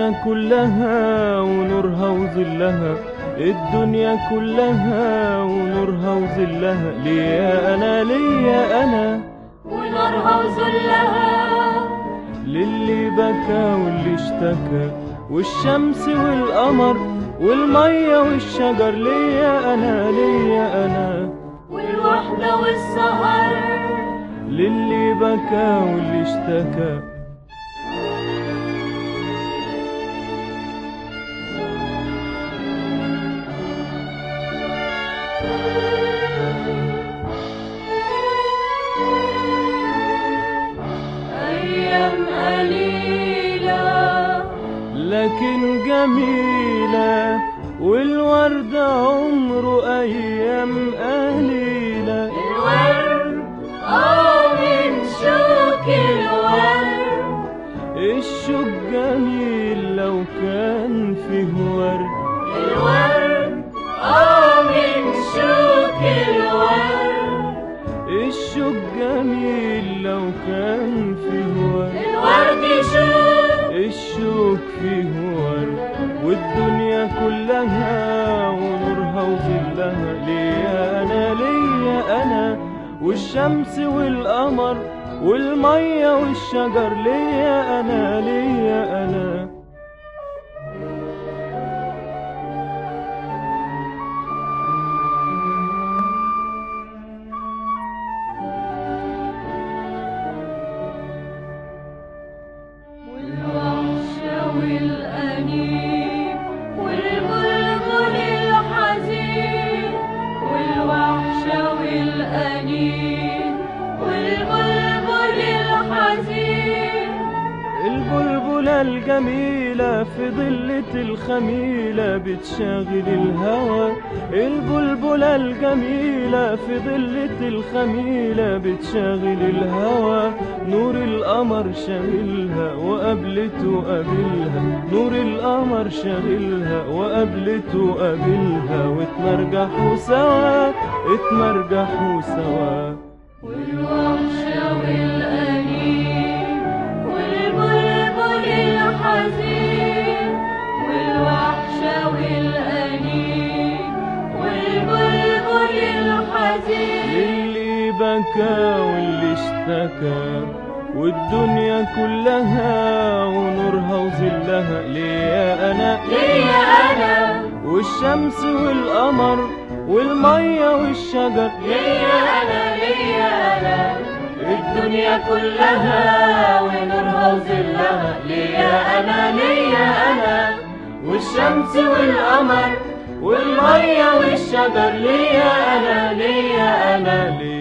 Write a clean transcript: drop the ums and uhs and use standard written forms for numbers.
الدنيا كلها ونورها وظلها، الدنيا كلها ونورها وظلها، ليا أنا ليا أنا ونورها وظلها، للي بكى واللي اشتكى، والشمس والقمر والمية والشجر، ليا أنا ليا أنا والوحدة والسهر، للي بكى واللي اشتكى. أيام قليلة لكن جميلة، والورد عمره أيام قليلة. الورد من شوك الورد، الشوك جميل لو كان فيه ورد. الورد من شوك الورد، الشوك جميل لو كان فيه ورد. الورد شوك، الشوك فيه ورد، والدنيا كلها ونورها وظلها، ليا أنا ليا أنا والشمس والقمر والمية والشجر، ليا أنا ليا أنا. والوحشة والأنين والبلبل الحزين، والوحشة والأنين والبلبل الحزين. البلبلة الجميلة في ضلة الخميلة بتشاغل الهوى، البلبلة الجميلة في ضلة الخميلة بتشاغل الهوى، نور القمر شاغلها وقابلته قابلها، نور القمر شاغلها وقابلته قابلها، واتمرجحوا سوا اتمرجحوا سوا. والوحشة والأنين والبلبل الحزين، والوحشة والأنين والبلبل الحزين، اللي بكى واللي اشتكى، والدنيا كلها ونورها وظلها، ليا أنا ليا أنا والشمس والقمر والمية والشجر، ليا أنا ليا أنا الدنيا كلها ونورها وظلها، ليا أنا ليا أنا والشمس والقمر والمية والشجر، ليا أنا ليا أنا ليا